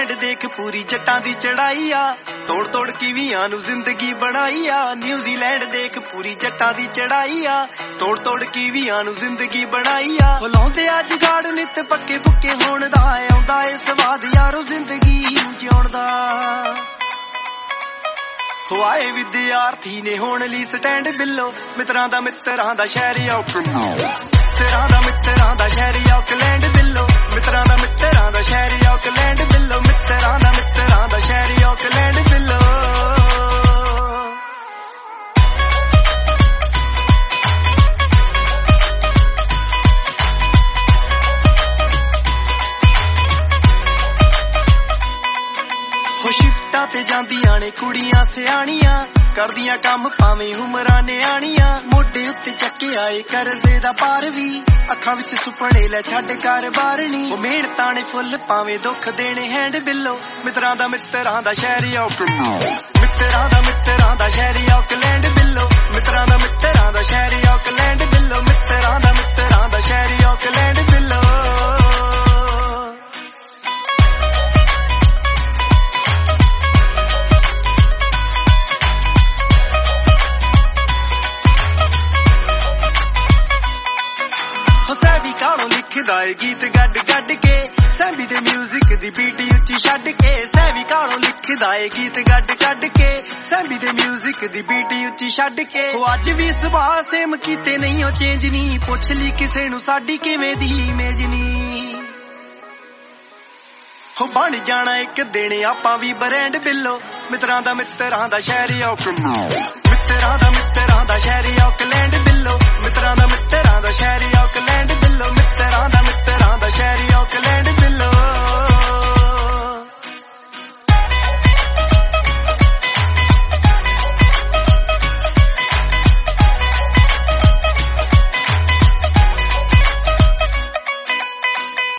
New Zealand देख पूरी जट्टां दी चढ़ाई आ तोड़ तोड़ कीवियां नू जिंदगी बनाई आ न्यूजीलैंड देख पूरी जट्टां दी चढ़ाई आ तोड़ तोड़ कीवियां नू जिंदगी बनाई आ लाउंदे आ जुगाड़ नित पक्के पुक्के होण दा आउंदा ए स्वाद यारो जिंदगी जिउण दा हो आए विद्यार्थी ने होण लई स्टैंड बिल्लो मित्रां दा शहर मित्रां दा शहर ऑकलैंड बिल्लो मित्रां दा शहर ऑकलैंड बिल्लो मित्रां दा शहर ऑकलैंड बिल्लो हो शिफ्टां ते जांदियां ने कुड़ियां सियाणियां करदियां काम भावें उमरां नियाणियां मोढे उत्ते चक्के आए करजे दा पार वी अखां विच सुपने लै छड्ड कारोबार नी ओ मेहनतां ने फुੱਲ भावें दुख देने हैंड बिल्लो मित्रां दा शहर मित्रां दा शहर ऑकलैंड बिल्लो मित्रां दा शहर ऑकलैंड बिल्लो मित्रां दा शहर ऑकलैंड बिल्लो लिखदा है गीत गड गड के सैवी दे म्यूजिक दी बीट उच्ची छड्ड के सैवी कालों लिखदा है गीत गड गड के सैवी दे म्यूजिक दी बीट उच्ची छड्ड के हो अज भी सुभाह सेम कीते नहीं हो चेंज नी पुछ ली किसे नू साडी किवें दी इमेज नी हो बन जाना एक दिन आपां भी ब्रांड बिल्लो मित्रां दा शहर मित्रां दा शहर ऑकलैंड बिल्लो मित्रां